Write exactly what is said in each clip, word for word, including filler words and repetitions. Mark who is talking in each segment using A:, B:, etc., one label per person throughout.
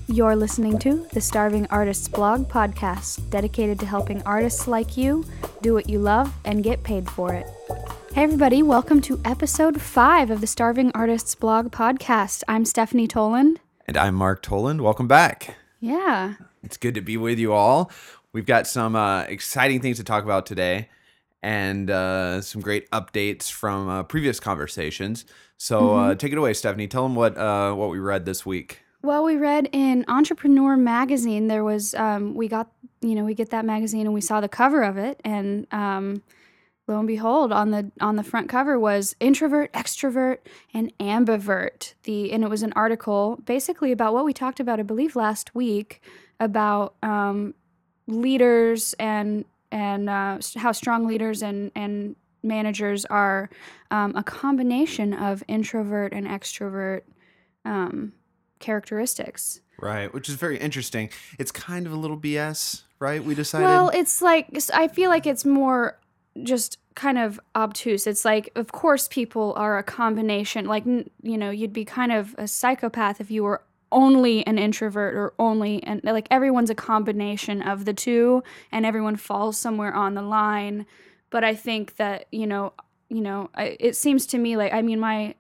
A: You're listening to the Starving Artists Blog podcast, dedicated to helping artists like you do what you love and get paid for it. Hey everybody, welcome to episode five of the Starving Artists Blog podcast. I'm Stephanie Toland.
B: And I'm Mark Toland. Welcome back.
A: Yeah.
B: It's good to be with you all. We've got some uh, exciting things to talk about today and uh, some great updates from uh, previous conversations. So mm-hmm. uh, take it away, Stephanie. Tell them what uh, what we read this week.
A: Well, we read in Entrepreneur magazine, there was, um, we got, you know, we get that magazine and we saw the cover of it, and um, lo and behold, on the on the front cover was introvert, extrovert, and ambivert. The and it was an article basically about what we talked about, I believe, last week, about um, leaders and and uh, how strong leaders and and managers are um, a combination of introvert and extrovert um characteristics.
B: Right, which is very interesting. It's kind of a little B S, right? We decided.
A: Well, it's like, I feel like it's more just kind of obtuse. It's like, of course, people are a combination. Like, you know, you'd be kind of a psychopath if you were only an introvert or only, and like everyone's a combination of the two, and everyone falls somewhere on the line. But I think that, you know, you know, it seems to me like, I mean, my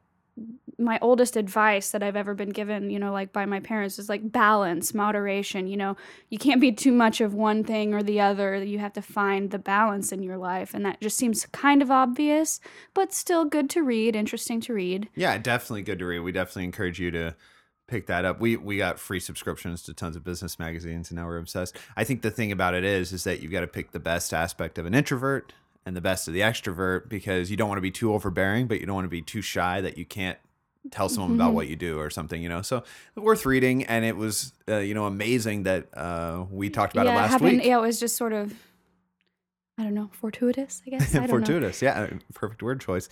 A: my oldest advice that I've ever been given, you know, like by my parents is like balance, moderation. You know, you can't be too much of one thing or the other. You have to find the balance in your life. And that just seems kind of obvious, but still good to read, interesting to read.
B: Yeah, definitely good to read. We definitely encourage you to pick that up. We we got free subscriptions to tons of business magazines, and now we're obsessed. I think the thing about it is, is that you've got to pick the best aspect of an introvert and the best of the extrovert, because you don't want to be too overbearing, but you don't want to be too shy that you can't tell someone mm-hmm. about what you do or something, you know. So worth reading, and it was, uh, you know, amazing that uh, we talked about
A: yeah,
B: it last
A: having,
B: week.
A: Yeah, it was just sort of, I don't know, fortuitous, I guess. I don't
B: fortuitous,
A: know.
B: yeah, perfect word choice.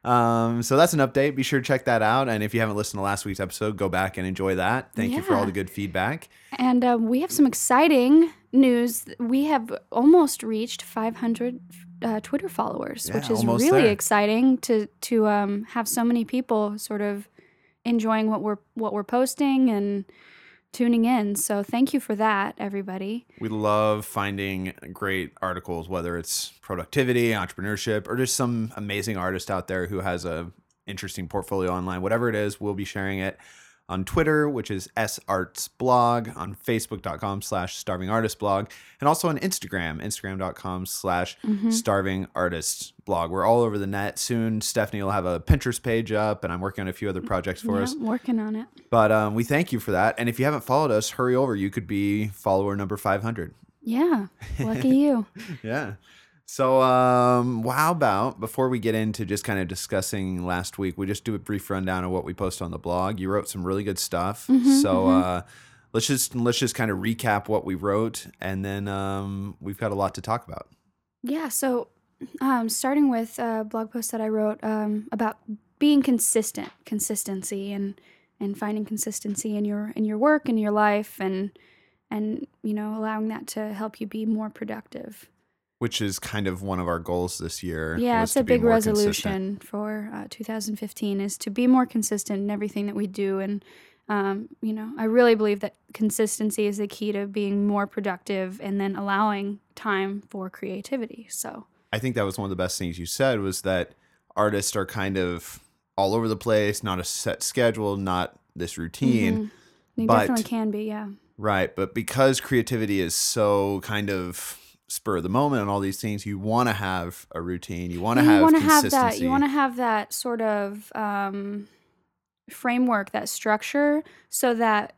B: Um, so that's an update. Be sure to check that out, and if you haven't listened to last week's episode, go back and enjoy that. Thank
A: yeah.
B: you for all the good feedback.
A: And uh, we have some exciting news. We have almost reached five hundred Uh, Twitter followers,
B: yeah,
A: which is really
B: there.
A: exciting to to um, have so many people sort of enjoying what we're what we're posting and tuning in. So thank you for that, everybody.
B: We love finding great articles, whether it's productivity, entrepreneurship, or just some amazing artist out there who has a interesting portfolio online. Whatever it is, we'll be sharing it on Twitter, which is sartsblog, on facebook.com slash starving artist blog, and also on Instagram, instagram.com slash starving artist blog. We're all over the net. Soon, Stephanie will have a Pinterest page up, and I'm working on a few other projects for
A: yeah,
B: us.
A: I'm working on it.
B: But um, we thank you for that. And if you haven't followed us, hurry over. You could be follower number five hundred.
A: Yeah, lucky you.
B: Yeah. So um, well, how about, before we get into just kind of discussing last week, we just do a brief rundown of what we posted on the blog. You wrote some really good stuff.
A: Mm-hmm,
B: so
A: mm-hmm.
B: uh, let's just let's just kind of recap what we wrote, and then um, we've got a lot to talk about.
A: Yeah, so um, starting with a blog post that I wrote um, about being consistent, consistency, and and finding consistency in your in your work, in your life, and and you know, allowing that to help you be more productive.
B: Which is kind of one of our goals this year.
A: Yeah, it's a big resolution
B: consistent.
A: for uh, two thousand fifteen, is to be more consistent in everything that we do. And, um, you know, I really believe that consistency is the key to being more productive and then allowing time for creativity. So
B: I think that was one of the best things you said, was that artists are kind of all over the place, not a set schedule, not this routine.
A: Mm-hmm. They
B: but,
A: definitely can be, yeah.
B: Right, but because creativity is so kind of spur of the moment and all these things, you want to have a routine, you want to have consistency.
A: Have that, you want to have that sort of um, framework, that structure, so that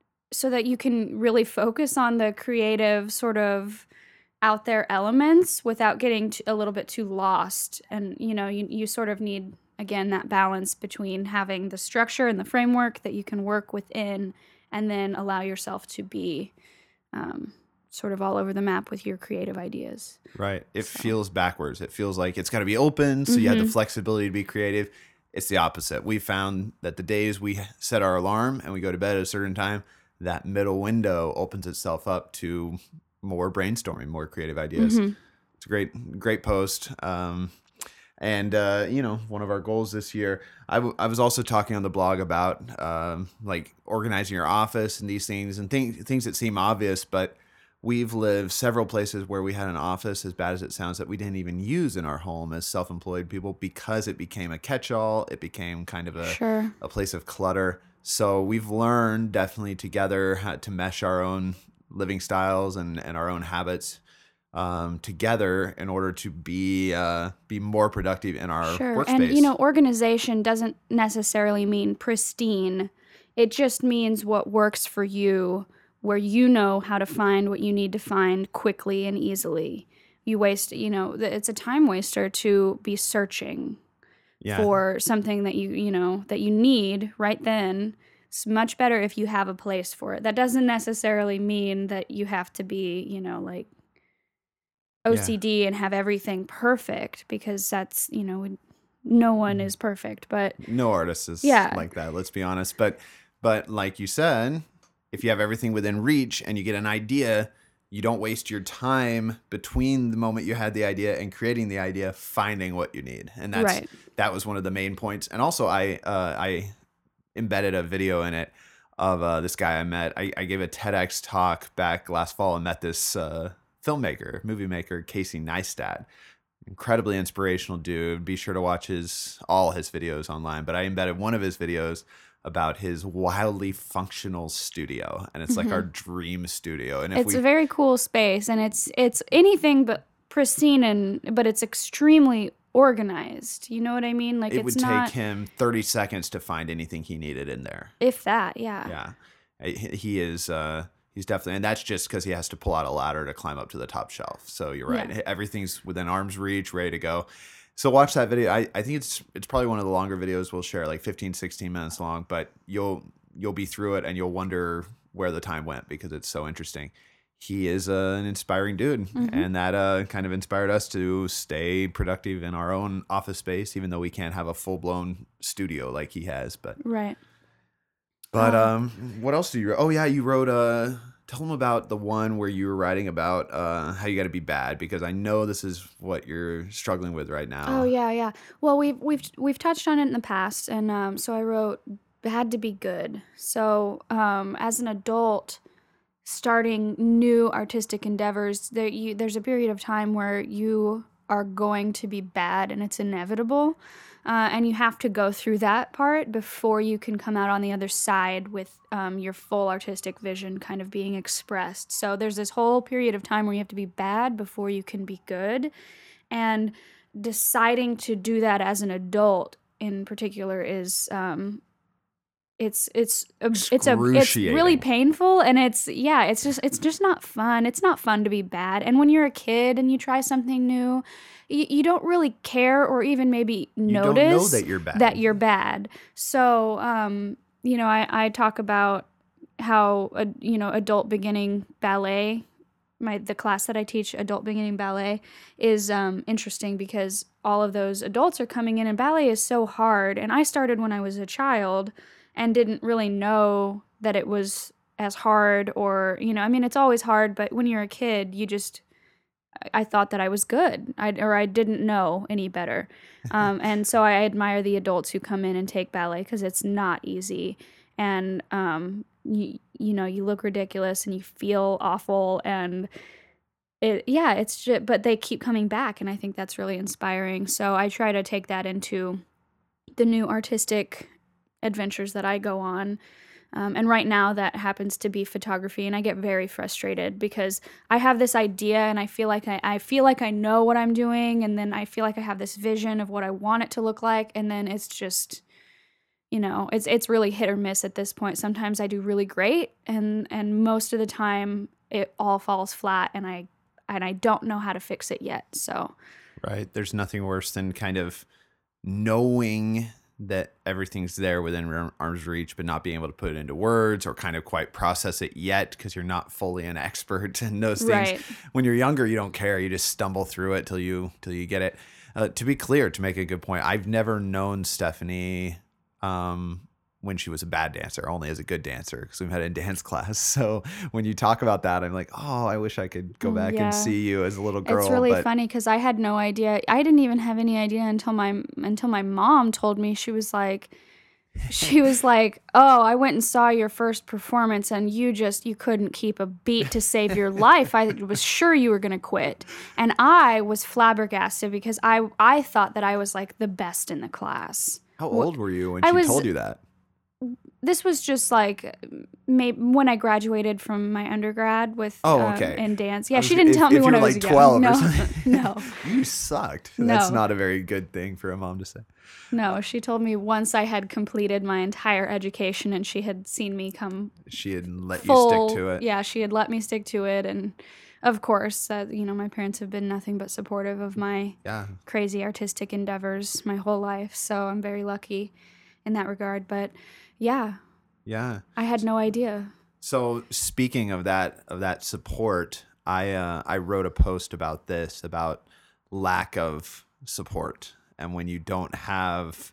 A: so that you can really focus on the creative sort of out there elements without getting t- a little bit too lost. And you know, you you sort of need, again, that balance between having the structure and the framework that you can work within, and then allow yourself to be um, sort of all over the map with your creative ideas.
B: Right. It
A: so.
B: feels backwards. It feels like it's got to be open, so mm-hmm. you have the flexibility to be creative. It's the opposite. We found that the days we set our alarm and we go to bed at a certain time, that middle window opens itself up to more brainstorming, more creative ideas. Mm-hmm. It's a great, great post. Um, And, uh, you know, one of our goals this year, I, w- I was also talking on the blog about um, like organizing your office and these things and things, things that seem obvious, but we've lived several places where we had an office, as bad as it sounds, that we didn't even use in our home as self-employed people because it became a catch-all. It became kind of a,
A: Sure.
B: a place of clutter. So we've learned definitely together how to mesh our own living styles and, and our own habits um, together in order to be uh, be more productive in our
A: Sure. And, you
B: workspace.
A: know, organization doesn't necessarily mean pristine. It just means what works for you, where you know how to find what you need to find quickly and easily. You waste, you know, th- it's a time waster to be searching
B: Yeah,
A: for something that you, you know, that you need right then. It's much better if you have a place for it. That doesn't necessarily mean that you have to be, you know, like
B: yeah.
A: O C D and have everything perfect, because that's, you know, no one
B: Mhm.
A: is perfect. But
B: No artist is
A: yeah,
B: like that, let's be honest. But but like you said, if you have everything within reach and you get an idea, you don't waste your time between the moment you had the idea and creating the idea, finding what you need. And that's
A: right.
B: that was one of the main points. And also I uh, I embedded a video in it of uh, this guy I met. I, I gave a TEDx talk back last fall and met this uh, filmmaker, movie maker, Casey Neistat. Incredibly inspirational dude. Be sure to watch his all his videos online. But I embedded one of his videos about his wildly functional studio, and it's like
A: hmm
B: our dream studio. And if
A: It's a
B: we,
A: very cool space, and it's it's anything but pristine, and but it's extremely organized. You know what I mean? Like
B: it
A: it's
B: would take
A: not,
B: him thirty seconds to find anything he needed in there.
A: if that, yeah.
B: Yeah, he he is. Uh, he's definitely, and that's just because he has to pull out a ladder to climb up to the top shelf. So you're right.
A: Yeah.
B: Everything's within arm's reach, ready to go. So watch that video. I, I think it's it's probably one of the longer videos we'll share, like fifteen, sixteen minutes long. But you'll you'll be through it and you'll wonder where the time went because it's so interesting. He is uh, an inspiring dude,
A: hmm
B: and that uh, kind of inspired us to stay productive in our own office space, even though we can't have a full blown studio like he has. But
A: Right.
B: but
A: Uh,
B: um, what else do you? Oh yeah, you wrote. Uh, tell them about the one where you were writing about uh how you got to be bad because I know this is what you're struggling with right
A: oh
B: now.
A: yeah, yeah. Well, we've we've we've touched on it in the past, and um, so I wrote "had to be good." So um, as an adult, starting new artistic endeavors, there you there's a period of time where you are going to be bad, and it's inevitable. Uh, and you have to go through that part before you can come out on the other side with um, your full artistic vision kind of being expressed. So there's this whole period of time where you have to be bad before you can be good. And deciding to do that as an adult in particular is um, it's it's a, it's a it's really
B: Excruciating.
A: painful, and it's yeah it's just it's just not fun. It's not fun to be bad. And when you're a kid and you try something new, you, you don't really care or even maybe
B: You don't know
A: notice
B: that you're
A: that
B: bad.
A: you're bad. So um you know, I I talk about how uh, you know, adult beginning ballet, my the class that I teach, adult beginning ballet, is um, interesting because all of those adults are coming in, and ballet is so hard. And I started when I was a child and didn't really know that it was as hard, or you know, I mean, it's always hard, but when you're a kid, you just I thought that I was good, I, or I didn't know any better. Um, and so I admire the adults who come in and take ballet because it's not easy. And, um, you, you know, you look ridiculous and you feel awful. And it, yeah, it's just, but they keep coming back. And I think that's really inspiring. So I try to take that into the new artistic adventures that I go on. Um, and right now, that happens to be photography, and I get very frustrated because I have this idea, and I feel like I, I feel like I know what I'm doing, and then I feel like I have this vision of what I want it to look like, and then it's just, you know, it's it's really hit or miss at this point. Sometimes I do really great, and and most of the time it all falls flat, and I and I don't know how to fix it yet. So
B: Right. There's nothing worse than kind of knowing that everything's there within ar- arm's reach, but not being able to put it into words or kind of quite process it yet because you're not fully an expert in those things.
A: right,
B: When you're younger, you don't care. You just stumble through it till you till you get it. Uh, to be clear, to make a good point, I've never known Stephanie um, when she was a bad dancer, only as a good dancer because we met in dance class. So when you talk about that, I'm like, oh, I wish I could go
A: Mm,
B: back and
A: yeah.
B: see you as a little
A: It's
B: girl.
A: really
B: But
A: funny because I had no idea. I didn't even have any idea until my until my mom told me. She was like, she was like, "Oh, I went and saw your first performance, and you just you couldn't keep a beat to save your life. I was sure you were gonna quit." And I was flabbergasted because I I thought that I was like the best in the class.
B: how
A: Wh-
B: old were you when
A: I
B: she
A: was
B: told you that?
A: This was just like maybe when I graduated from my undergrad with
B: Oh,
A: um,
B: okay.
A: in dance.
B: I
A: Yeah,
B: was
A: she
B: g-
A: didn't
B: if,
A: tell me
B: if
A: when
B: you're
A: I was
B: like
A: young.
B: twelve or
A: No,
B: something,
A: no,
B: you sucked. That's
A: no.
B: not a very good thing for a mom to say.
A: No, she told me once I had completed my entire education and she had seen me come
B: She had let you stick
A: full.
B: to it.
A: Yeah, she had let me stick to it. And of course, uh, you know, my parents have been nothing but supportive of my
B: Yeah.
A: crazy artistic endeavors my whole life. So I'm very lucky in that regard. But yeah,
B: Yeah.
A: I had no idea.
B: So speaking of that of that support, I uh, I wrote a post about this about lack of support, and when you don't have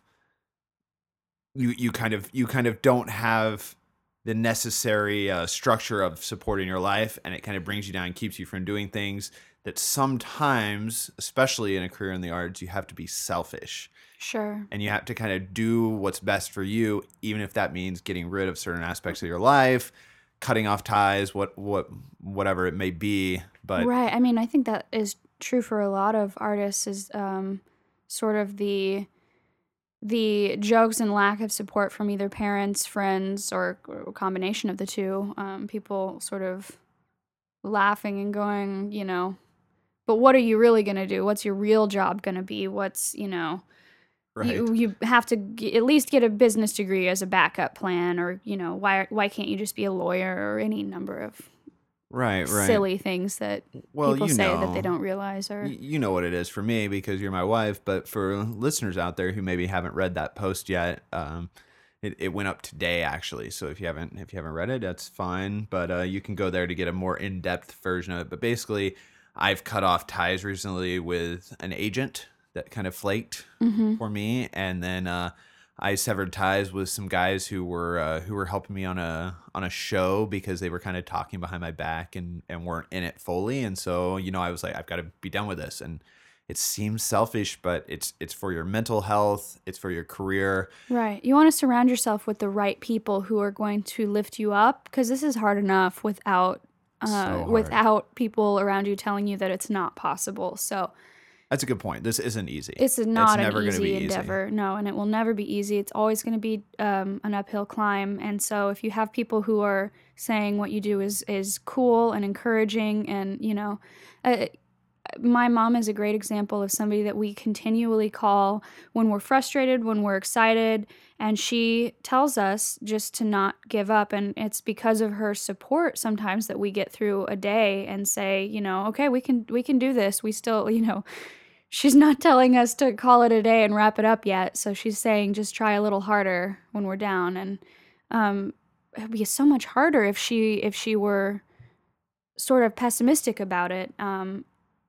B: you you kind of you kind of don't have the necessary uh, structure of support in your life, and it kind of brings you down, keeps you from doing things that sometimes, especially in a career in the arts, you have to be selfish.
A: Sure.
B: And you have to kind of do what's best for you, even if that means getting rid of certain aspects of your life, cutting off ties, what what whatever it may be. But
A: Right. I mean, I think that is true for a lot of artists is um, sort of the the jokes and lack of support from either parents, friends, or a combination of the two. Um, people sort of laughing and going, you know, but what are you really going to do? What's your real job going to be? What's, you know,
B: right,
A: you you have to g- at least get a business degree as a backup plan, or, you know, why why can't you just be a lawyer, or any number of
B: right, right.
A: silly things that
B: Well,
A: people
B: you
A: say that they
B: know,
A: don't realize are
B: y- you know what it is for me because you're my wife. But for listeners out there who maybe haven't read that post yet, um, it, it went up today actually. So if you haven't if you haven't read it, that's fine. But uh, you can go there to get a more in depth version of it. But basically, I've cut off ties recently with an agent that kind of flaked
A: hmm
B: for me, and then uh, I severed ties with some guys who were uh, who were helping me on a on a show because they were kind of talking behind my back and and weren't in it fully. And so you know I was like, I've got to be done with this. And it seems selfish, but it's it's for your mental health, it's for your career.
A: Right. You want to surround yourself with the right people who are going to lift you up, because this is hard enough without uh,
B: So hard.
A: without people around you telling you that it's not possible. So
B: That's a good point. This isn't easy.
A: it's not an
B: never going to
A: easy
B: be easy.
A: endeavor. No, and it will never be easy. It's always going to be um, an uphill climb. And so if you have people who are saying what you do is is cool and encouraging, and you know, uh, my mom is a great example of somebody that we continually call when we're frustrated, when we're excited, and she tells us just to not give up. And it's because of her support sometimes that we get through a day and say, you know, okay, we can we can do this. We still, you know, she's not telling us to call it a day and wrap it up yet. So she's saying just try a little harder when we're down. And um, it would be so much harder if she if she were sort of pessimistic about it. Um,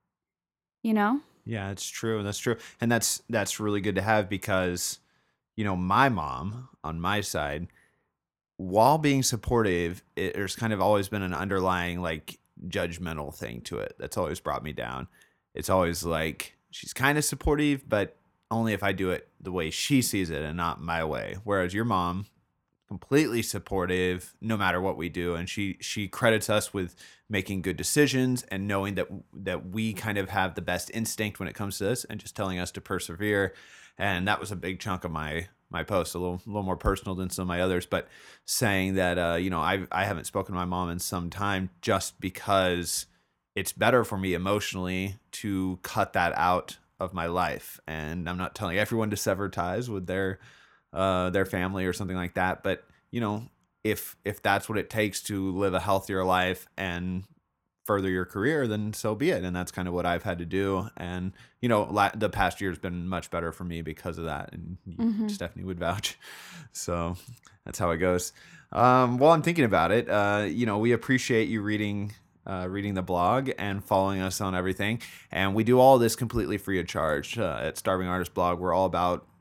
A: you know?
B: Yeah, it's true. That's true. And that's that's really good to have because you know, my mom on my side, while being supportive, it, there's kind of always been an underlying like judgmental thing to it that's always brought me down. It's always like she's kind of supportive, but only if I do it the way she sees it and not my way. Whereas your mom, completely supportive no matter what we do, and she she credits us with making good decisions and knowing that that we kind of have the best instinct when it comes to this, and just telling us to persevere. And that was a big chunk of my my post, a little a little more personal than some of my others, but saying that uh you know I I haven't spoken to my mom in some time just because it's better for me emotionally to cut that out of my life. And I'm not telling everyone to sever ties with their uh, their family or something like that. But you know, if if that's what it takes to live a healthier life and further your career, then so be it. And that's kind of what I've had to do. And you know, la- the past year has been much better for me because of that. And
A: Mm-hmm.
B: Stephanie would vouch. So that's how it goes. Um, while I'm thinking about it, uh, you know, we appreciate you reading. Uh, reading the blog and following us on everything, and we do all this completely free of charge uh, at Starving Artist Blog. We're all about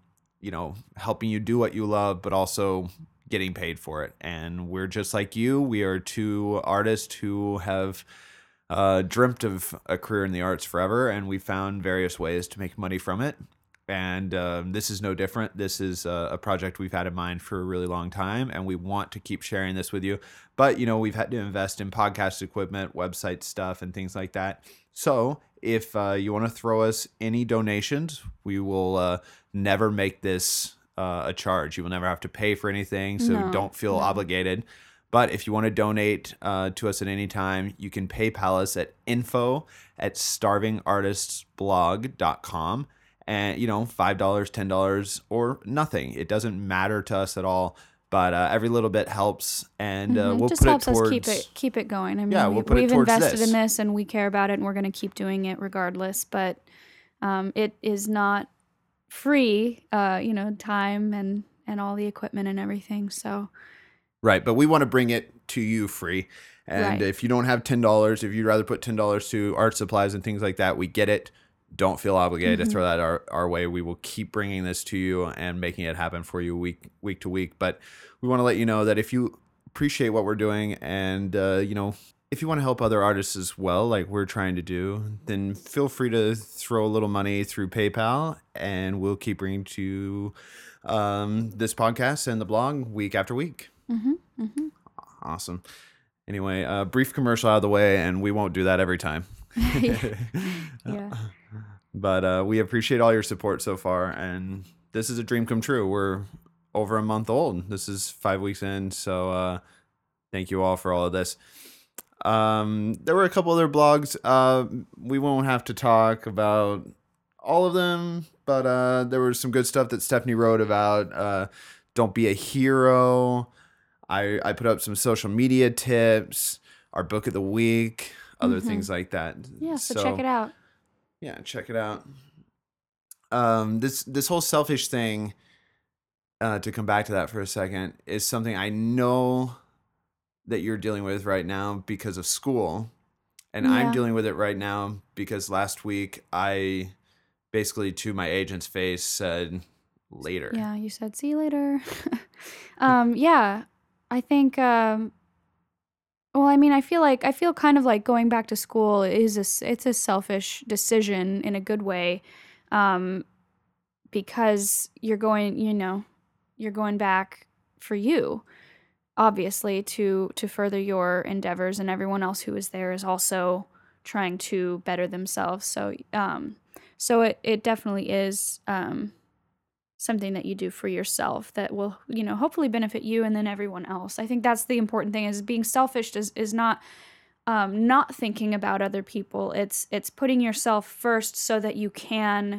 B: you know, helping you do what you love, but also getting paid for it. And we're just like you. We are two artists who have uh, dreamt of a career in the arts forever, and we found various ways to make money from it. And um, this is no different. This is a, a project we've had in mind for a really long time, and we want to keep sharing this with you. But, you know, we've had to invest in podcast equipment, website stuff, and things like that. So if uh, you want to throw us any donations, we will uh, never make this uh, a charge. You will never have to pay for anything, so
A: No,
B: don't feel
A: no.
B: obligated. But if you want to donate uh, to us at any time, you can PayPal us at info at starving artists blog dot com. And, you know, five dollars, ten dollars, or nothing. It doesn't matter to us at all. But uh, every little bit helps, and uh,
A: Mhm.
B: we'll
A: Just
B: put it
A: helps
B: towards.
A: us keep it keep it going. I mean,
B: Yeah,
A: we,
B: we'll put it
A: we've
B: towards
A: invested
B: this.
A: in this, and we care about it, and we're going to keep doing it regardless. But um, it is not free, uh, you know, time and and all the equipment and everything. So
B: Right, but we want to bring it to you free. And
A: Right.
B: if you don't have ten dollars, if you'd rather put ten dollars to art supplies and things like that, we get it. Don't feel obligated to
A: Mhm.
B: throw that our, our way. We will keep bringing this to you and making it happen for you week week to week. But we want to let you know that if you appreciate what we're doing, and uh, you know, if you want to help other artists as well, like we're trying to do, then feel free to throw a little money through PayPal, and we'll keep bringing to you um, this podcast and the blog week after week.
A: Mhm. Mhm.
B: Awesome. Anyway, uh, brief commercial out of the way, and we won't do that every time.
A: Yeah. Yeah.
B: But uh, we appreciate all your support so far, and this is a dream come true. We're over a month old. This is five weeks in, so uh, thank you all for all of this. Um, there were a couple other blogs. Uh, we won't have to talk about all of them, but uh, there was some good stuff that Stephanie wrote about. Uh, don't be a hero. I, I put up some social media tips, our book of the week, other
A: Mhm.
B: things like that.
A: Yeah, so, check it out.
B: Yeah, check it out. Um, this this whole selfish thing, uh, to come back to that for a second, is something I know that you're dealing with right now because of school, and I'm
A: Yeah.
B: dealing with it right now because last week I basically to my agent's face said later.
A: Yeah, you said see you later. um, yeah, I think. Um, well, I mean, I feel like I feel kind of like going back to school is a s- it's a selfish decision in a good way, um, because you're going, you know, you're going back for you, obviously, to to further your endeavors, and everyone else who is there is also trying to better themselves. So, um, so it it definitely is. Um, something that you do for yourself that will, you know, hopefully benefit you and then everyone else. I think that's the important thing is being selfish is, is not um, not thinking about other people. It's it's putting yourself first so that you can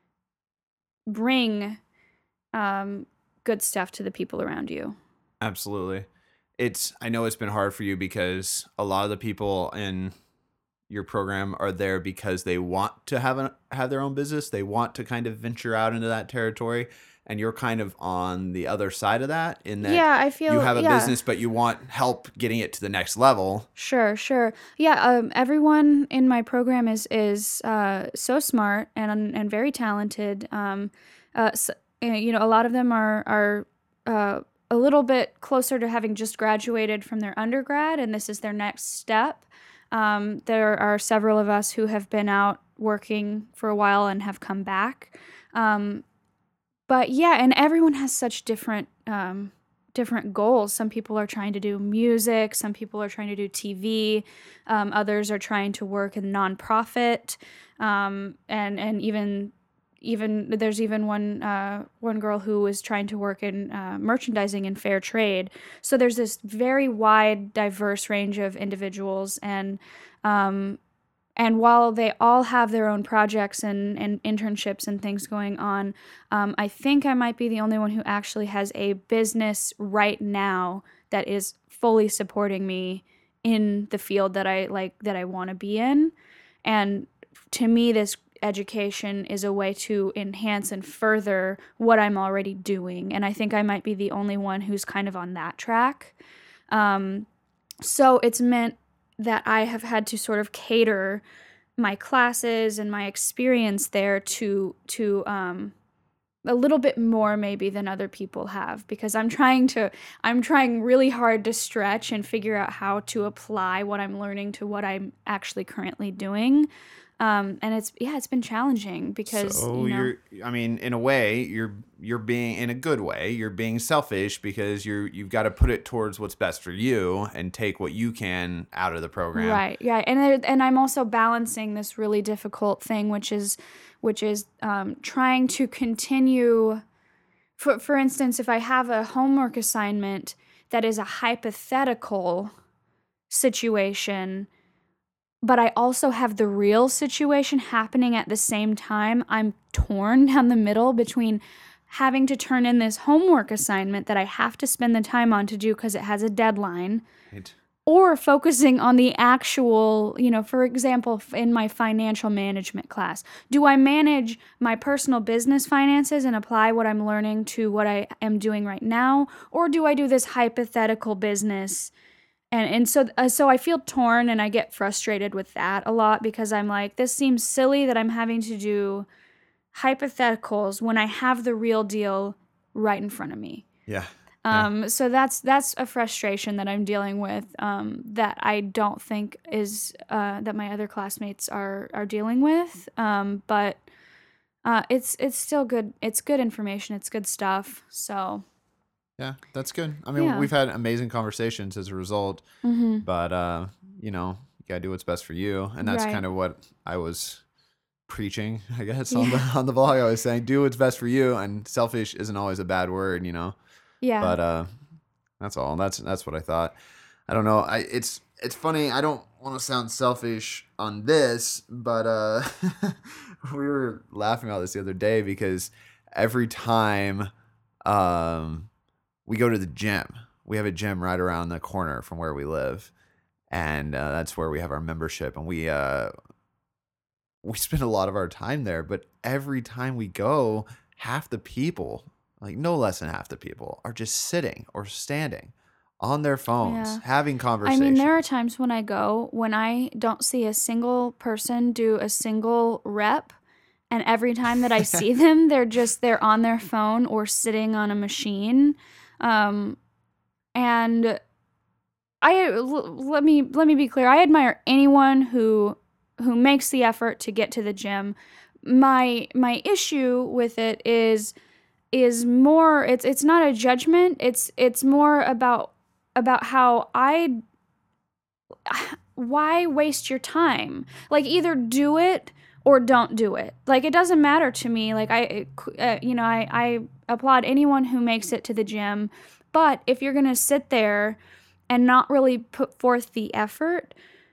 A: bring um, good stuff to the people around you.
B: Absolutely. It's I know it's been hard for you because a lot of the people in your program are there because they want to have a, have their own business. They want to kind of venture out into that territory, and you're kind of on the other side of that in that
A: Yeah, I feel
B: you have a
A: yeah.
B: business, but you want help getting it to the next level.
A: Sure, sure. Yeah, um, everyone in my program is is uh, so smart and and very talented. Um, uh, s uh, you know, a lot of them are are uh, a little bit closer to having just graduated from their undergrad, and this is their next step. Um, there are several of us who have been out working for a while and have come back. Um, but yeah, and everyone has such different um, different goals. Some people are trying to do music, some people are trying to do T V, um, others are trying to work in nonprofit, um, and and even even there's even one uh, one girl who is trying to work in uh, merchandising and fair trade. So there's this very wide, diverse range of individuals, and um, and while they all have their own projects and, and internships and things going on, um, I think I might be the only one who actually has a business right now that is fully supporting me in the field that I like that I want to be in. And to me, this education is a way to enhance and further what I'm already doing. And I think I might be the only one who's kind of on that track. Um, so it's meant that I have had to sort of cater my classes and my experience there to to um, a little bit more maybe than other people have, because I'm trying to I'm trying really hard to stretch and figure out how to apply what I'm learning to what I'm actually currently doing. Um, and it's yeah, it's been challenging because,
B: So
A: you know,
B: you're, I mean, in a way, you're you're being in a good way. You're being selfish because you're you've got to put it towards what's best for you and take what you can out of the program.
A: right, yeah, and there, and I'm also balancing this really difficult thing, which is which is um, trying to continue. For for instance, if I have a homework assignment that is a hypothetical situation, but I also have the real situation happening at the same time, I'm torn down the middle between having to turn in this homework assignment that I have to spend the time on to do because it has a deadline,
B: Right.
A: or focusing on the actual, you know, for example, f- in my financial management class. Do I manage my personal business finances and apply what I'm learning to what I am doing right now? Or do I do this hypothetical business? And and so uh, so I feel torn and I get frustrated with that a lot because I'm like, this seems silly that I'm having to do hypotheticals when I have the real deal right in front of me.
B: Yeah. Yeah.
A: Um, so that's that's a frustration that I'm dealing with, um, that I don't think is uh, that my other classmates are are dealing with. Um, but uh, it's it's still good. It's good information. It's good stuff. So
B: Yeah, that's good. I mean,
A: yeah.
B: we've had amazing conversations as a result,
A: Mm-hmm.
B: but uh, you know, you gotta do what's best for you, and that's
A: Right.
B: kind of what I was preaching, I guess, on the
A: Yeah.
B: on the blog. I was saying, do what's best for you, and selfish isn't always a bad word, you know.
A: Yeah.
B: But uh, that's all. That's that's what I thought. I don't know. I it's it's funny. I don't want to sound selfish on this, but uh, we were laughing about this the other day because every time um we go to the gym, we have a gym right around the corner from where we live, and uh, that's where we have our membership, and we uh we spend a lot of our time there. But every time we go, half the people, like no less than half the people, are just sitting or standing on their phones
A: Yeah.
B: having
A: I
B: conversation.
A: mean, there are times when I go when I don't see a single person do a single rep, and every time that I see them, they're just they're on their phone or sitting on a machine. Um, and I l- let me let me be clear. I admire anyone who who makes the effort to get to the gym. My my issue with it is is more it's it's not a judgment. It's it's more about about how I why waste your time? Like, either do it or don't do it. Like, it doesn't matter to me. Like, I, uh, you know, I, I applaud anyone who makes it to the gym. But if you're going to sit there and not really put forth the effort,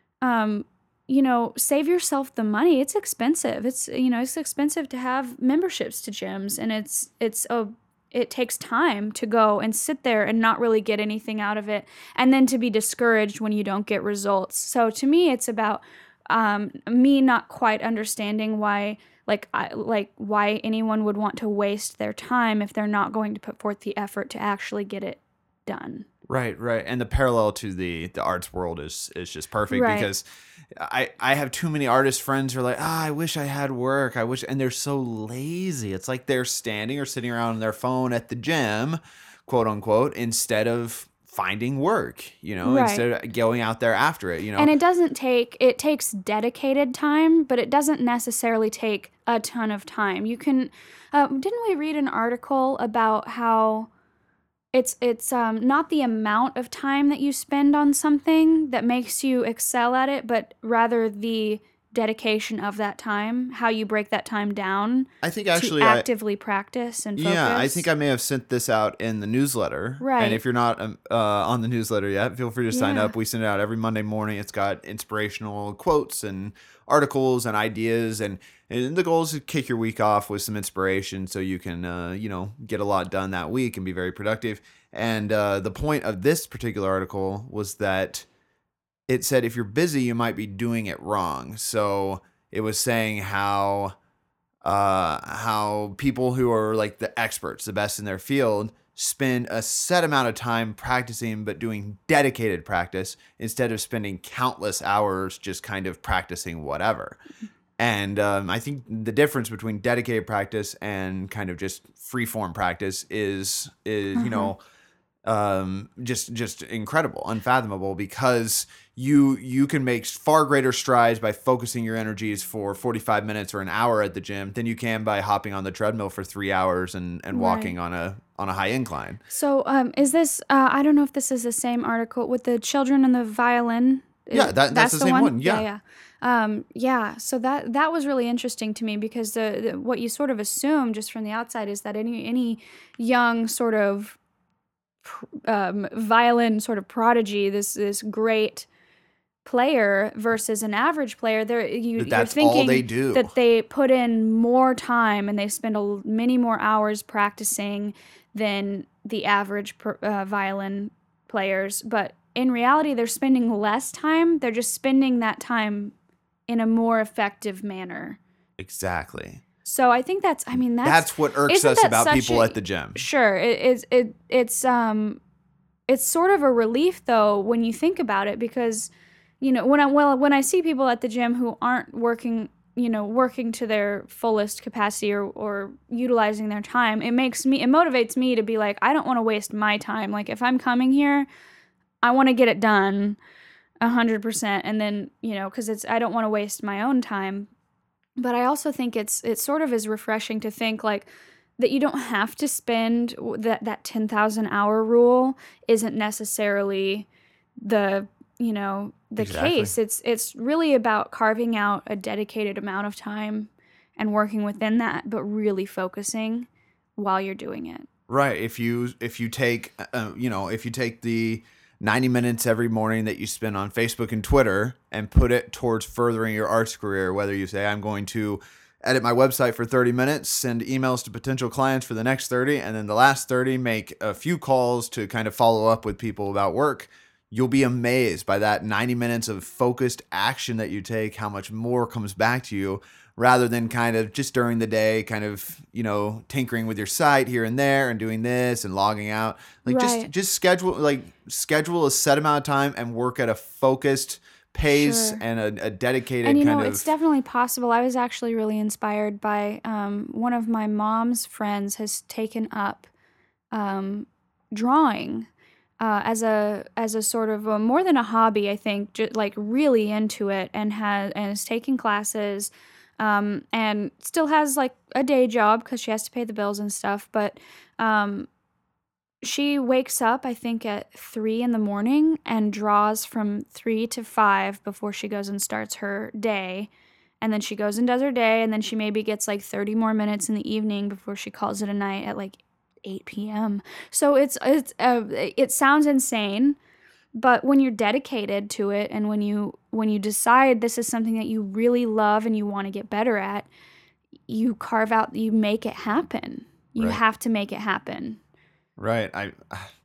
A: um, you know, save yourself the money. It's expensive. It's, you know, it's expensive to have memberships to gyms, and it's, it's a, it takes time to go and sit there and not really get anything out of it, and then to be discouraged when you don't get results. So to me, it's about um, me not quite understanding why, like, I, like why anyone would want to waste their time if they're not going to put forth the effort to actually get it done.
B: Right, right. And the parallel to the the arts world is is just perfect
A: Right.
B: because I I have too many artist friends who are like, ah, I wish I had work. I wish, and they're so lazy. It's like they're standing or sitting around on their phone at the gym, quote unquote, instead of finding work, you know,
A: Right.
B: instead of going out there after it, you know.
A: And it doesn't take, it takes dedicated time, but it doesn't necessarily take a ton of time. You can, uh, didn't we read an article about how it's it's um, not the amount of time that you spend on something that makes you excel at it, but rather the dedication of that time, how you break that time down
B: I think
A: to
B: actually I
A: actively practice and focus.
B: Yeah, I think I may have sent this out in the newsletter.
A: Right.
B: And if you're not um, uh, on the newsletter yet, feel free to sign
A: Yeah.
B: up. We send it out every Monday morning. It's got inspirational quotes and articles and ideas. And, and the goal is to kick your week off with some inspiration so you can, uh, you know, get a lot done that week and be very productive. And uh, the point of this particular article was that it said if you're busy, you might be doing it wrong. So it was saying how uh, how people who are like the experts, the best in their field, spend a set amount of time practicing, but doing dedicated practice instead of spending countless hours just kind of practicing whatever. And um, I think the difference between dedicated practice and kind of just free form practice is is you
A: Uh-huh.
B: know um just just incredible, unfathomable, because you you can make far greater strides by focusing your energies for forty-five minutes or an hour at the gym than you can by hopping on the treadmill for three hours and and
A: Right.
B: walking on a on a high incline.
A: So, um, is this? Uh, I don't know if this is the same article with the children and the violin.
B: Yeah,
A: I-
B: that that's
A: That's
B: the
A: the
B: same
A: one.
B: one.
A: Yeah,
B: Yeah,
A: yeah, um, yeah. So that that was really interesting to me because the, the what you sort of assume just from the outside is that any any young sort of pr- um, violin sort of prodigy, this this great player versus an average player, there you
B: that
A: you're
B: that's all they
A: thinking
B: do.
A: that they put in more time and they spend a, l- many more hours practicing than the average per, uh, violin players, but in reality they're spending less time. They're just spending that time in a more effective manner.
B: Exactly.
A: So I think that's I mean that's
B: That's what irks
A: isn't
B: us
A: that
B: about
A: such
B: people at
A: a
B: the gym.
A: sure it is it, it's um it's sort of a relief though when you think about it because you know when I well when I see people at the gym who aren't working you know working to their fullest capacity or or utilizing their time, it makes me it motivates me to be like I don't want to waste my time. Like if I'm coming here, I want to get it done a hundred percent, and then you know because it's I don't want to waste my own time. But I also think it's it sort of is refreshing to think like that you don't have to spend w- that that ten thousand hour rule isn't necessarily the, you know, the
B: Exactly.
A: case. It's it's really about carving out a dedicated amount of time and working within that, but really focusing while you're doing it.
B: Right. If you if you take uh, uh, you know if you take the ninety minutes every morning that you spend on Facebook and Twitter and put it towards furthering your arts career, whether you say I'm going to edit my website for thirty minutes, send emails to potential clients for the next thirty, and then the last thirty make a few calls to kind of follow up with people about work, you'll be amazed by that ninety minutes of focused action that you take, how much more comes back to you rather than kind of just during the day, kind of, you know, tinkering with your site here and there and doing this and logging out. Like just
A: Right.
B: just schedule like schedule a set amount of time and work at a focused pace
A: Sure.
B: and a, a
A: And
B: dedicated
A: you know,
B: kind
A: it's
B: of
A: definitely possible. I was actually really inspired by um, one of my mom's friends has taken up um, drawing uh, as a as a sort of a, more than a hobby. I think just like really into it and has and is taking classes um, and still has like a day job because she has to pay the bills and stuff. But um, she wakes up, I think, at three in the morning and draws from three to five before she goes and starts her day. And then she goes and does her day, and then she maybe gets like thirty more minutes in the evening before she calls it a night at like eight p m. So it's it's uh, it sounds insane, but when you're dedicated to it and when you when you decide this is something that you really love and you want to get better at, you carve out you make it happen. You
B: right.
A: have to make it happen.
B: Right. I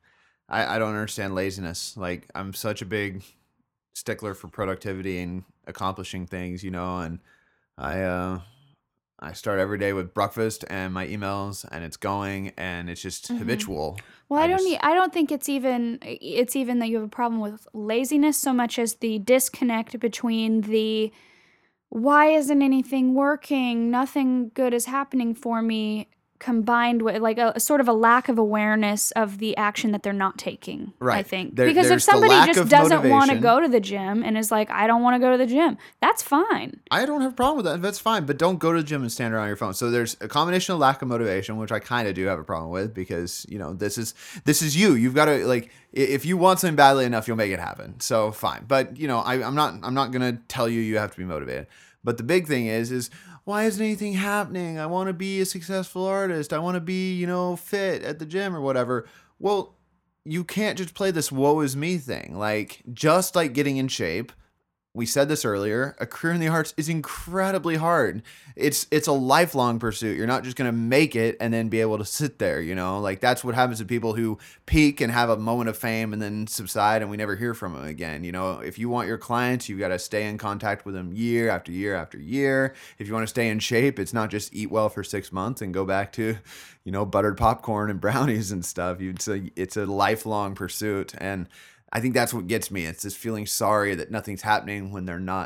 B: I I don't understand laziness. Like I'm such a big stickler for productivity and accomplishing things, you know, and I uh I start every day with breakfast and my emails and it's going and it's just
A: Mhm.
B: habitual.
A: Well, I
B: I
A: don't
B: just
A: e I don't think it's even it's even that you have a problem with laziness so much as the disconnect between the, "Why isn't anything working? Nothing good is happening for me," combined with, like, a a sort of a lack of awareness of the action that they're not taking, I
B: right.
A: think.
B: There
A: Because if
B: there's the
A: somebody
B: lack
A: just
B: of
A: doesn't wanna
B: motivation.
A: go to the gym and is like, "I don't wanna go to the gym," that's fine.
B: I don't have a problem with that. That's fine, but don't go to the gym and stand around your phone. So there's a combination of lack of motivation, which I kind of do have a problem with because, you know, this is this is you. You've got to like i- if you want something badly enough, you'll make it happen. So fine. But, you know, I, I'm not I'm not gonna tell you you have to be motivated. But the big thing is is why isn't anything happening? I want to be a successful artist. I want to be, you know, fit at the gym or whatever. Well, you can't just play this woe is me thing. Like just like getting in shape, we said this earlier, a career in the arts is incredibly hard. It's it's a lifelong pursuit. You're not just going to make it and then be able to sit there, you know? Like that's what happens to people who peak and have a moment of fame and then subside and we never hear from them again. You know, if you want your clients, you got to stay in contact with them year after year after year. If you want to stay in shape, it's not just eat well for six months and go back to, you know, buttered popcorn and brownies and stuff. You it's a it's a lifelong pursuit and I think that's what gets me. It's this feeling sorry that nothing's happening when they're not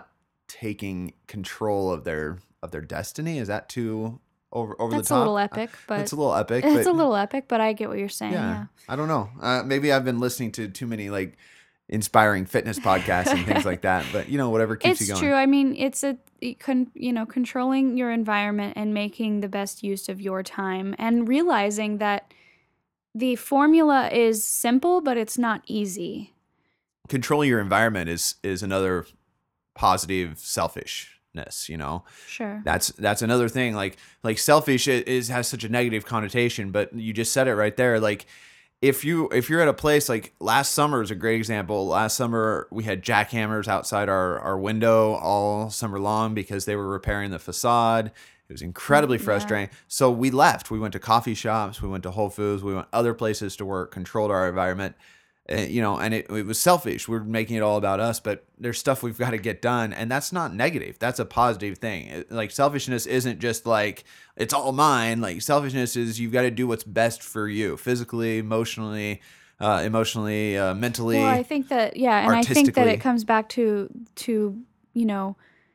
B: taking control of their of their destiny. Is that too over over the
A: That's a little
B: top? Uh,
A: epic,
B: It's
A: but
B: a little epic,
A: it's
B: but
A: a little epic, but I get what you're saying,
B: yeah, I don't know. Uh, maybe I've been listening to too many like inspiring fitness podcasts and things
A: yeah.
B: like that. But you know, whatever keeps you
A: It's
B: going.
A: true. I mean, it's a it con, you know, controlling your environment and making the best use of your time and realizing that the formula is simple, but it's not easy.
B: Controlling your environment is is another positive selfishness. You know,
A: Sure.
B: that's that's another thing. Like like selfish i- is has such a negative connotation, but you just said it right there. Like if you if you're at a place like last summer is a great example. Last summer we had jackhammers outside our our window all summer long because they were repairing the facade. It was
A: Mm,
B: incredibly
A: yeah.
B: frustrating. So we left. We went to coffee shops. We went to Whole Foods. We went other places to work. Controlled our environment. Uh, you know, and it, it was selfish. We're making it all about us, but there's stuff we've got to get done, and that's not negative. That's a positive thing. It- like selfishness isn't just like it's all mine. Like selfishness is you've got to do what's best for you, physically, emotionally, uh, emotionally, uh,
A: Well, I
B: mentally,
A: think that yeah, and I think that it
B: artistically.
A: comes back to to, you know,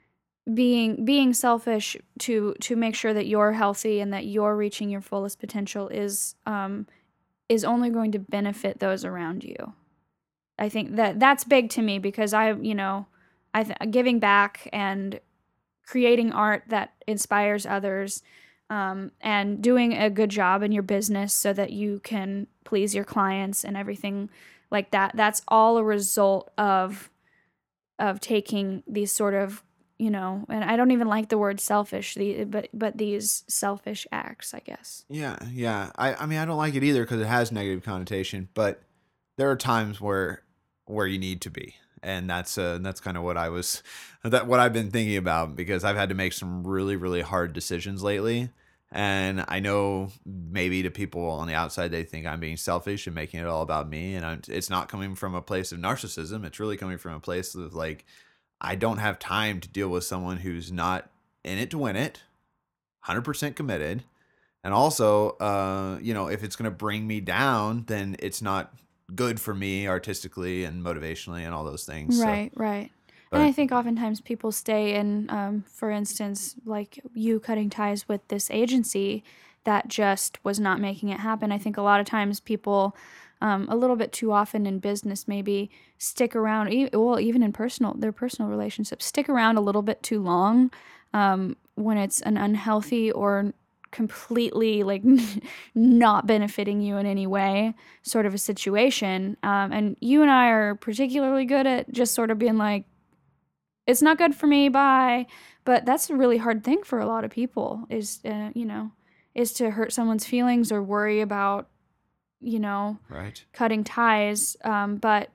A: being being selfish to to make sure that you're healthy and that you're reaching your fullest potential is um is only going to benefit those around you. I think that that's big to me because I, you know, I th- giving back and creating art that inspires others, um, and doing a good job in your business so that you can please your clients and everything like that. That's all a result of of taking these sort of, you know, and I don't even like the word selfish, the but but these selfish acts, I guess.
B: Yeah, yeah. I, I mean, I don't like it either because it has negative connotation, but there are times where where you need to be, and that's uh that's kind of what I was that what I've been thinking about because I've had to make some really really hard decisions lately, and I know maybe to people on the outside they think I'm being selfish and making it all about me, and I'm, it's not coming from a place of narcissism. It's really coming from a place of like I don't have time to deal with someone who's not in it to win it, one hundred percent committed, and also, uh, you know, if it's going to bring me down, then it's not good for me artistically and motivationally and all those things. So,
A: Right, right. And
B: but
A: I think oftentimes people stay in, um, for instance, like you cutting ties with this agency that just was not making it happen. I think a lot of times people, um, a little bit too often in business, maybe stick around, e- well, even in personal, their personal relationships, stick around a little bit too long, um, when it's an unhealthy or completely like not benefiting you in any way sort of a situation. Um, and you and I are particularly good at just sort of being like, it's not good for me, bye. But that's a really hard thing for a lot of people is, uh, you know, is to hurt someone's feelings or worry about, you know,
B: right.
A: cutting ties. Um, but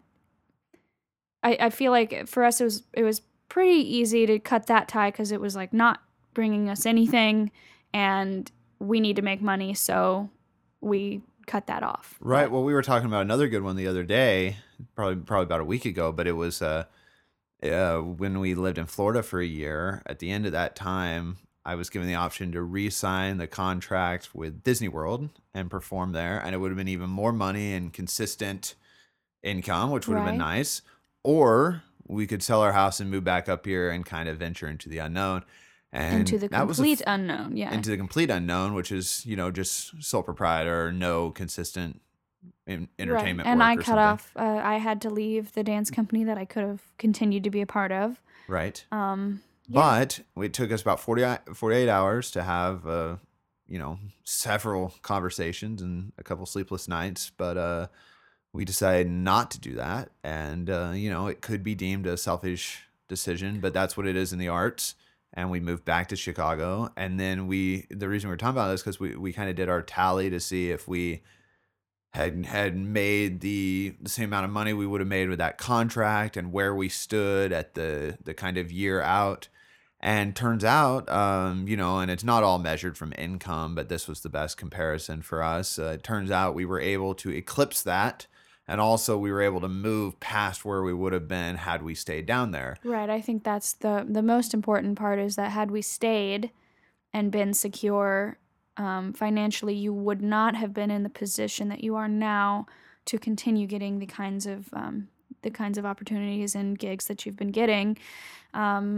A: I, I feel like for us, it was, it was pretty easy to cut that tie because it was like not bringing us anything and we need to make money. So we cut that off.
B: Right.
A: But
B: Well, we were talking about another good one the other day, probably probably about a week ago, but it was uh, uh when we lived in Florida for a year. At the end of that time, I was given the option to re-sign the contract with Disney World and perform there, and it would have been even more money and consistent income, which would have been
A: right
B: nice. Or we could sell our house and move back up here and kind of venture into the unknown.
A: into
B: And
A: the
B: that was a
A: complete
B: f-
A: unknown. Yeah.
B: into the complete unknown, which is, you know, just sole proprietor, no consistent in-
A: Right.
B: entertainment
A: And I
B: work or
A: cut
B: something.
A: off, uh, I had to leave the dance company that I could have continued to be a part of.
B: Right.
A: Um, yeah.
B: But it took us about forty, forty-eight hours to have, uh, you know, several conversations and a couple sleepless nights. But uh, we decided not to do that. And, uh, you know, it could be deemed a selfish decision, but that's what it is in the arts. And we moved back to Chicago. And then we, the reason we're talking about this because we, we kind of did our tally to see if we had had made the the same amount of money we would have made with that contract and where we stood at the the kind of year out. And turns out, um, you know, and it's not all measured from income, but this was the best comparison for us. Uh, it turns out we were able to eclipse that. And also we were able to move past where we would have been had we stayed down there.
A: Right. I think that's the the most important part is that had we stayed and been secure, um, financially, you would not have been in the position that you are now to continue getting the kinds of um, the kinds of opportunities and gigs that you've been getting. Um,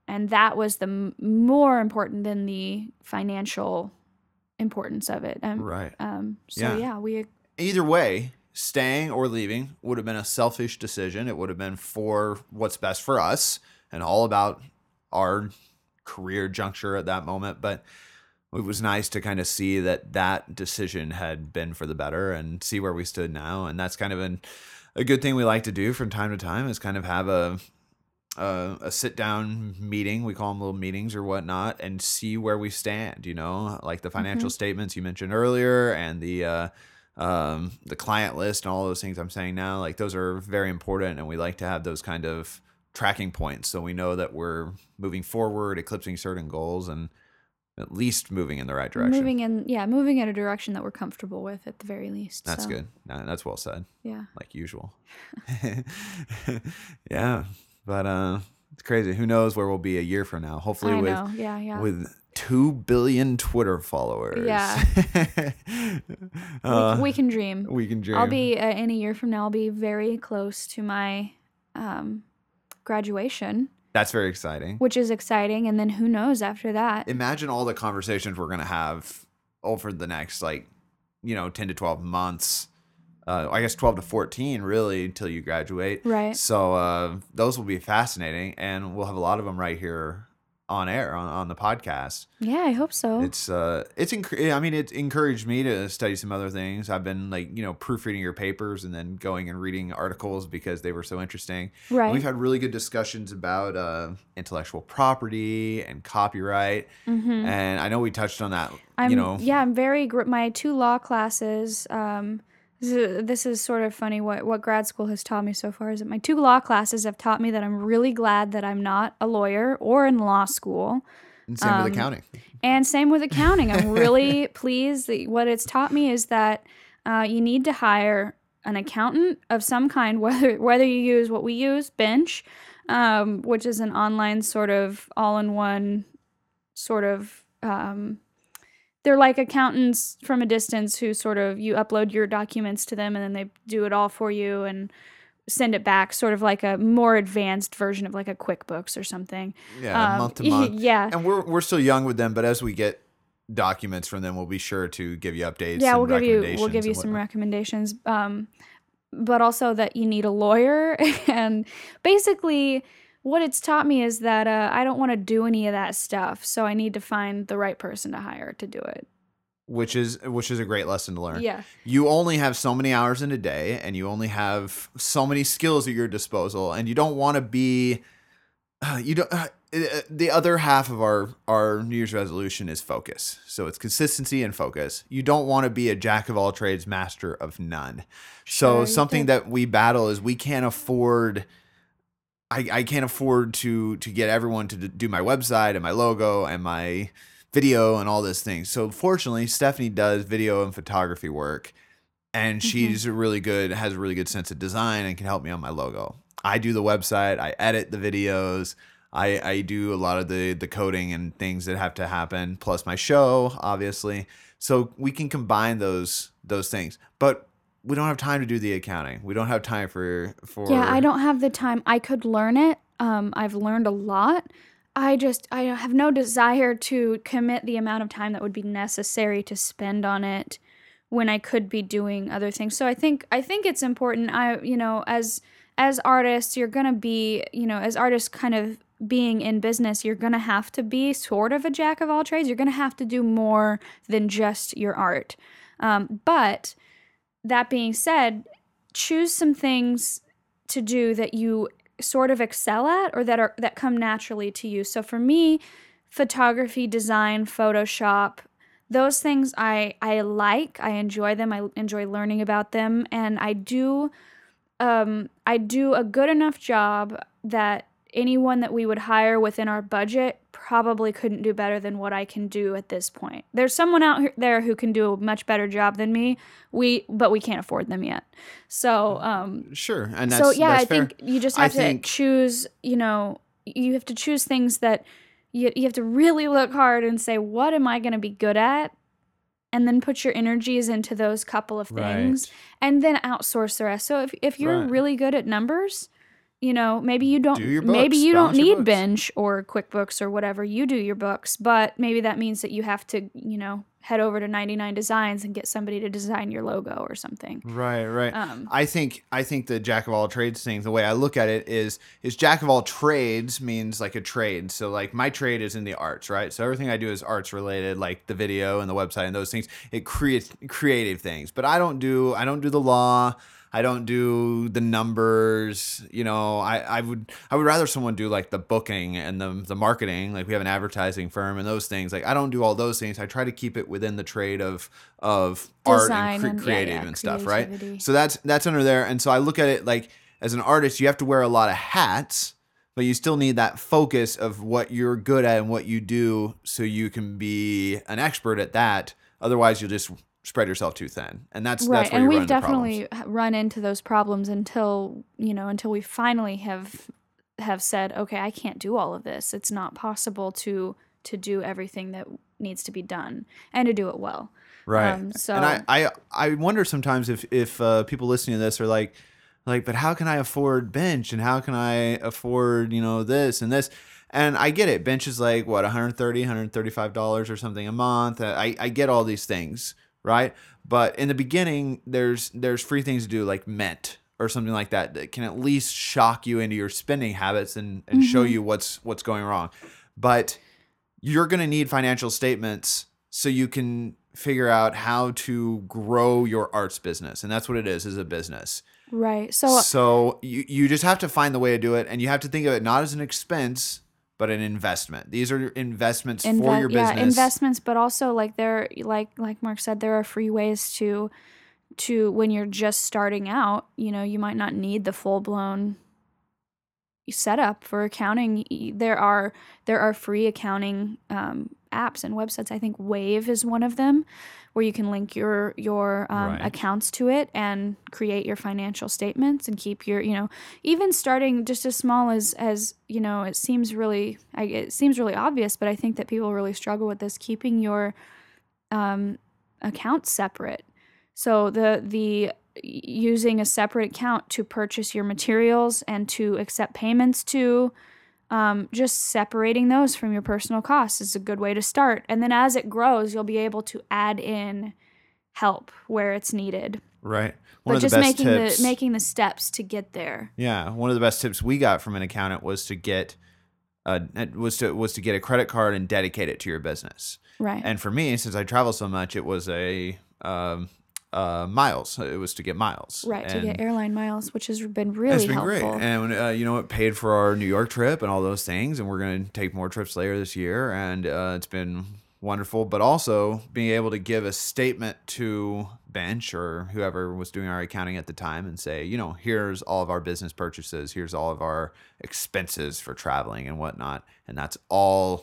A: and that was the m- more important than the financial importance of it. Um,
B: Right.
A: Um, so
B: Yeah.
A: yeah, we
B: Either way, staying or leaving would have been a selfish decision. It would have been for what's best for us and all about our career juncture at that moment. But it was nice to kind of see that that decision had been for the better and see where we stood now. And that's kind of an, a good thing we like to do from time to time, is kind of have a a, a sit down meeting. We call them little meetings or whatnot, and see where we stand. You know, like the financial
A: Mhm.
B: statements you mentioned earlier, and the uh, um, the client list, and all those things I'm saying now. Like those are very important, and we like to have those kind of tracking points so we know that we're moving forward, eclipsing certain goals, and at least moving in the right direction.
A: moving in, yeah, moving in a direction that we're comfortable with at the very least.
B: That's
A: so,
B: good. Nah, that's well said.
A: Yeah.
B: Like usual. Yeah. But uh it's crazy. Who knows where we'll be a year from now? Hopefully
A: I
B: with
A: know. Yeah, yeah.
B: with two billion Twitter followers.
A: Yeah.
B: Uh,
A: we, we can dream.
B: we can dream.
A: I'll be uh, in a year from now. I'll be very close to my um, graduation,
B: That's very exciting.
A: which is exciting. And then who knows after that?
B: Imagine all the conversations we're gonna have over the next, like, you know, ten to twelve months. Uh, I guess twelve to fourteen, really, until you graduate.
A: Right.
B: So uh, those will be fascinating, and we'll have a lot of them right here on air on, on the podcast.
A: Yeah, I hope so.
B: It's uh, it's enc- I mean, it encouraged me to study some other things. I've been, like, you know, proofreading your papers and then going and reading articles because they were so interesting.
A: right.
B: We've had really good discussions about uh, intellectual property and copyright,
A: mm-hmm.
B: and I know we touched on that.
A: I'm,
B: you know,
A: yeah, I'm very, gr- my two law classes, um, this is, this is sort of funny what, what grad school has taught me so far is that my two law classes have taught me that I'm really glad that I'm not a lawyer or in law school.
B: and same
A: um,
B: with accounting.
A: And same with accounting. I'm really pleased that what it's taught me is that uh, you need to hire an accountant of some kind, whether whether you use what we use, Bench, um, which is an online sort of all-in-one sort of, um, they're like accountants from a distance who sort of, you upload your documents to them and then they do it all for you and send it back, sort of like a more advanced version of like a QuickBooks or something.
B: Yeah,
A: Um,
B: month to month.
A: Yeah.
B: And we're we're still young with them, but as we get documents from them, we'll be sure to give you updates.
A: Yeah,
B: and
A: we'll give you we'll
B: recommendations
A: give you
B: and
A: some
B: whatnot.
A: recommendations. Um, but also that you need a lawyer, and basically what it's taught me is that uh, I don't want to do any of that stuff, so I need to find the right person to hire to do it.
B: Which is which is a great lesson to learn.
A: Yeah.
B: You only have so many hours in a day, and you only have so many skills at your disposal, and you don't want to be. Uh, you don't. Uh, uh, the other half of our our New Year's resolution is focus. So it's consistency and focus. You don't want to be a jack of all trades, master of none. So
A: Sure, you
B: something
A: did.
B: that we battle is we can't afford. I, I can't afford to to get everyone to d- do my website and my logo and my video and all this things. So fortunately, Stephanie does video and photography work, and she's a really good, has a really good sense of design and can help me on my logo. I do the website, I edit the videos, I, I do a lot of the, the coding and things that have to happen, plus my show, obviously. So we can combine those those things. But we don't have time to do the accounting. We don't have time for for
A: Yeah, I don't have the time. I could learn it. Um, I've learned a lot. I just I have no desire to commit the amount of time that would be necessary to spend on it when I could be doing other things. So I think I think it's important. I you know as as artists, you're gonna be you know as artists kind of being in business, you're gonna have to be sort of a jack of all trades. You're gonna have to do more than just your art. Um, but that being said, choose some things to do that you sort of excel at or that are that come naturally to you. So for me, photography, design, Photoshop, those things I I like, I enjoy them, I enjoy learning about them, and I do um I do a good enough job that anyone that we would hire within our budget probably couldn't do better than what I can do at this point. There's someone out here, there who can do a much better job than me. We but we can't afford them yet. So um
B: Sure, and that's
A: so yeah,
B: that's
A: I
B: fair.
A: think you just
B: I
A: have to
B: think-
A: choose, you know, you have to choose things that you you have to really look hard and say, what am I going to be good at? And then put your energies into those couple of things,
B: Right.
A: and then outsource the rest. So if if you're
B: Right.
A: really good at numbers, you know, maybe you don't
B: Do your
A: maybe
B: books,
A: you don't
B: balance your
A: need
B: books.
A: Bench or QuickBooks or whatever. You do your books, but maybe that means that you have to, you know, head over to ninety-nine Designs and get somebody to design your logo or something.
B: Right, right.
A: Um,
B: I think I think the jack of all trades thing, the way I look at it is is jack of all trades means like a trade. So like my trade is in the arts, right? So everything I do is arts related, like the video and the website and those things. It creates creative things. But I don't do I don't do the law. I don't do the numbers, you know. I, I would I would rather someone do like the booking and the the marketing. Like we have an advertising firm and those things. Like I don't do all those things. I try to keep it within the trade of of art
A: Design
B: and, cre-
A: and- yeah,
B: creative
A: yeah,
B: and stuff, right?
A: creativity.
B: So that's that's under there. And so I look at it like as an artist, you have to wear a lot of hats, but you still need that focus of what you're good at and what you do, so you can be an expert at that. Otherwise, you'll just spread yourself too thin, and that's
A: right,
B: that's where
A: and
B: you
A: we've
B: run into
A: definitely
B: problems.
A: h- run into those problems until you know until we finally have have said, okay, I can't do all of this. It's not possible to to do everything that needs to be done and to do it well.
B: Right.
A: Um, so
B: And I, I, I wonder sometimes if, if uh, people listening to this are like, like, but how can I afford Bench and how can I afford, you know, this and this? And I get it. Bench is like, what, one hundred thirty dollars, one hundred thirty-five dollars or something a month. I, I get all these things, right? But in the beginning, there's there's free things to do like Mint or something like that that can at least shock you into your spending habits and, and show you what's what's going wrong. But you're going to need financial statements so you can figure out how to grow your arts business. And that's what it is, is a business.
A: right, so
B: So you, you just have to find the way to do it. And you have to think of it not as an expense, but an investment. These are investments for
A: Inve-
B: your
A: yeah,
B: business.
A: investments, but also like there, like like Mark said, there are free ways to to when you're just starting out. You know, you might not need the full blown setup for accounting. Y- There are there are free accounting um, apps and websites. I think Wave is one of them, where you can link your your um,
B: Right.
A: accounts to it and create your financial statements and keep your you know even starting just as small as as you know it seems really I, it seems really obvious, but I think that people really struggle with this, keeping your um, accounts separate. So the the using a separate account to purchase your materials and to accept payments to, um, just separating those from your personal costs is a good way to start. And then as it grows, you'll be able to add in help where it's needed.
B: Right. One
A: But
B: of the
A: just
B: best
A: making
B: tips.
A: the making the steps to get there.
B: Yeah, one of the best tips we got from an accountant was to get uh was to was to get a credit card and dedicate it to your business.
A: Right.
B: And for me, since I travel so much, it was a um uh miles. It was to get miles.
A: right, to
B: And
A: get airline miles, which has been really
B: it's been
A: helpful.
B: great. And uh, you know, it paid for our New York trip and all those things, and we're going to take more trips later this year, and uh, it's been wonderful. But also being able to give a statement to Bench or whoever was doing our accounting at the time and say, you know, here's all of our business purchases, here's all of our expenses for traveling and whatnot, and that's all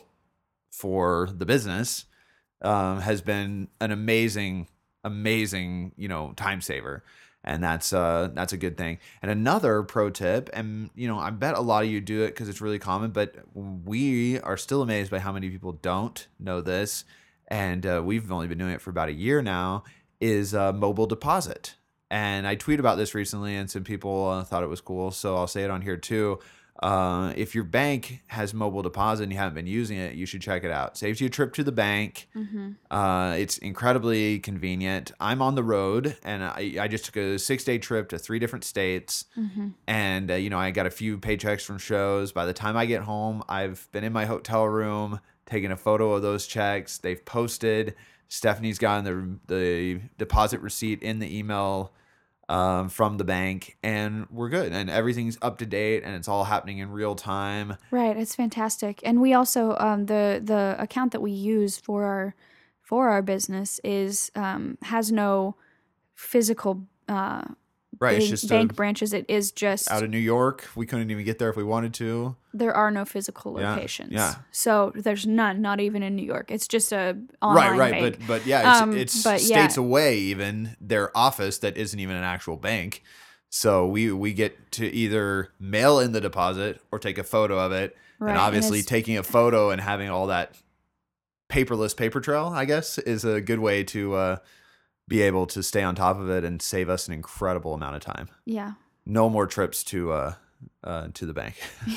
B: for the business, um, has been an amazing, amazing, you know, time saver. And that's uh that's a good thing. And another pro tip, and you know, I bet a lot of you do it because it's really common, but we are still amazed by how many people don't know this. And uh, we've only been doing it for about a year now. Is uh, mobile deposit. And I tweeted about this recently, and some people uh, thought it was cool, so I'll say it on here too. Uh, if your bank has mobile deposit and you haven't been using it, you should check it out. Saves you a trip to the bank.
A: Mm-hmm.
B: Uh, it's incredibly convenient. I'm on the road, and I, I just took a six day trip to three different states.
A: Mm-hmm.
B: And, uh, you know, I got a few paychecks from shows. By the time I get home, I've been in my hotel room, taking a photo of those checks. They've posted. Stephanie's gotten the, the deposit receipt in the email um, from the bank, and we're good. And everything's up to date, and it's all happening in real time.
A: Right, it's fantastic. And we also um, the the account that we use for our for our business is um, has no physical uh,
B: Right. It's
A: bank,
B: just
A: bank
B: a,
A: branches. It is just
B: out of New York. We couldn't even get there if we wanted to.
A: there are no physical
B: Yeah,
A: locations.
B: yeah.
A: So there's none, not even in New York. It's just a online
B: Right, right.
A: bank.
B: But but yeah, it's,
A: Um,
B: it's
A: but yeah.
B: states away, even their office that isn't even an actual bank. So we we get to either mail in the deposit or take a photo of it.
A: Right,
B: And
A: and
B: obviously
A: it's-
B: taking a photo and having all that paperless paper trail, I guess, is a good way to uh, be able to stay on top of it and save us an incredible amount of time.
A: Yeah.
B: No more trips to uh, uh, to the bank.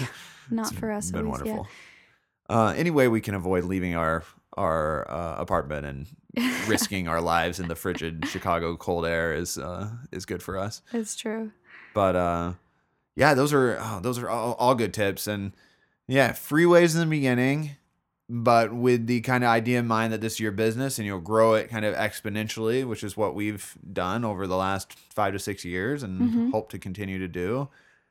A: Not for us.
B: Been
A: at least,
B: wonderful. Yeah. Uh, any way we can avoid leaving our our uh, apartment and risking our lives in the frigid Chicago cold air is uh, is good for us.
A: It's true.
B: But uh, yeah, those are oh, those are all, all good tips, and yeah, freeways in the beginning, but with the kind of idea in mind that this is your business and you'll grow it kind of exponentially, which is what we've done over the last five to six years and
A: Mm-hmm.
B: hope to continue to do.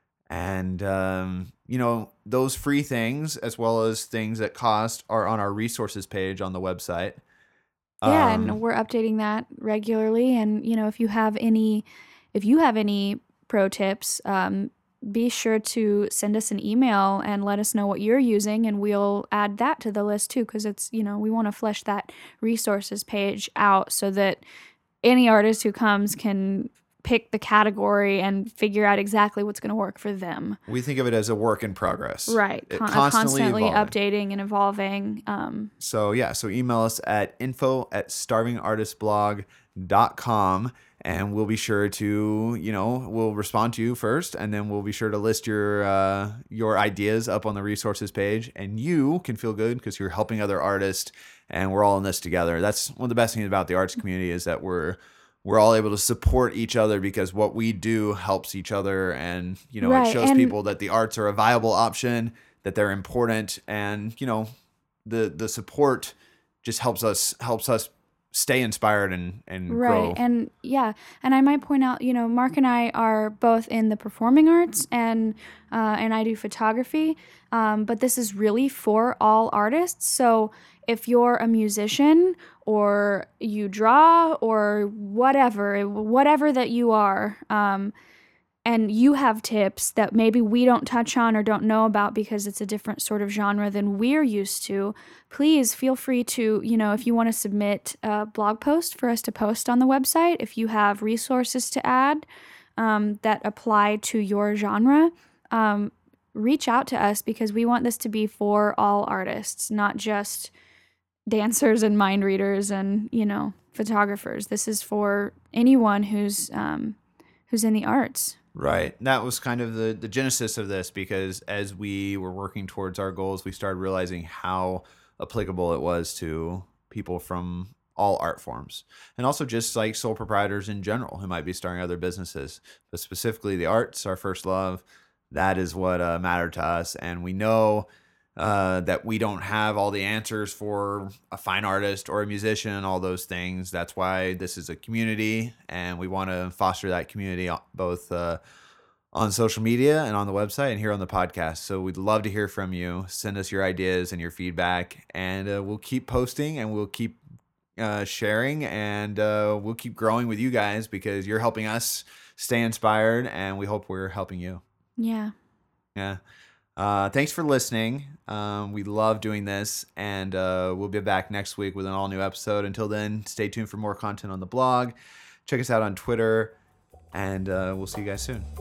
B: And, um, you know, those free things as well as things that cost are on our resources page on the website.
A: Yeah,
B: Um,
A: and we're updating that regularly. And you know, if you have any, if you have any pro tips, um, be sure to send us an email and let us know what you're using, and we'll add that to the list too. Because it's, you know, we want to flesh that resources page out so that any artist who comes can pick the category and figure out exactly what's going to work for them.
B: we think of it as a work in progress.
A: Right,
B: It
A: Con-
B: constantly
A: constantly
B: evolving.
A: updating and evolving. Um,
B: So yeah, so email us at info at starving artist blog dot com, and we'll be sure to, you know, we'll respond to you first, and then we'll be sure to list your uh, your ideas up on the resources page, and you can feel good because you're helping other artists, and we're all in this together. That's one of the best things about the arts community is that we're we're all able to support each other because what we do helps each other, and you know,
A: Right,
B: it shows
A: and-
B: people that the arts are a viable option, that they're important, and you know, the the support just helps us helps us stay inspired and and
A: Right.
B: grow.
A: And yeah, and I might point out, you know, Mark and I are both in the performing arts, and uh, and I do photography. Um, but this is really for all artists. So if you're a musician or you draw or whatever, whatever that you are, um, and you have tips that maybe we don't touch on or don't know about because it's a different sort of genre than we're used to, please feel free to, you know, if you want to submit a blog post for us to post on the website, if you have resources to add um, that apply to your genre, um, reach out to us because we want this to be for all artists, not just dancers and mind readers and, you know, photographers. This is for anyone who's um, who's in the arts.
B: Right. That was kind of the, the genesis of this, because as we were working towards our goals, we started realizing how applicable it was to people from all art forms, and also just like sole proprietors in general who might be starting other businesses, but specifically the arts, our first love. That is what uh, mattered to us. And we know uh, that we don't have all the answers for a fine artist or a musician and all those things. That's why this is a community, and we want to foster that community both uh, on social media and on the website and here on the podcast. So we'd love to hear from you. Send us your ideas and your feedback, and uh, we'll keep posting and we'll keep uh, sharing, and uh, we'll keep growing with you guys because you're helping us stay inspired, and we hope we're helping you.
A: Yeah.
B: Yeah. Uh, thanks for listening. Um, we love doing this, and uh, we'll be back next week with an all new episode. Until then, stay tuned for more content on the blog. Check us out on Twitter, and uh, we'll see you guys soon.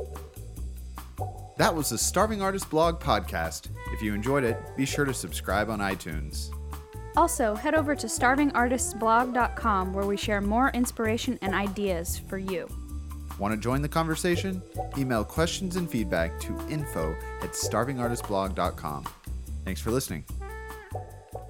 B: That was the Starving Artist Blog podcast. If you enjoyed it, be sure to subscribe on iTunes.
A: Also, head over to starving artists blog dot com where we share more inspiration and ideas for you.
B: Want to join the conversation? Email questions and feedback to info at starving artist blog dot com. Thanks for listening.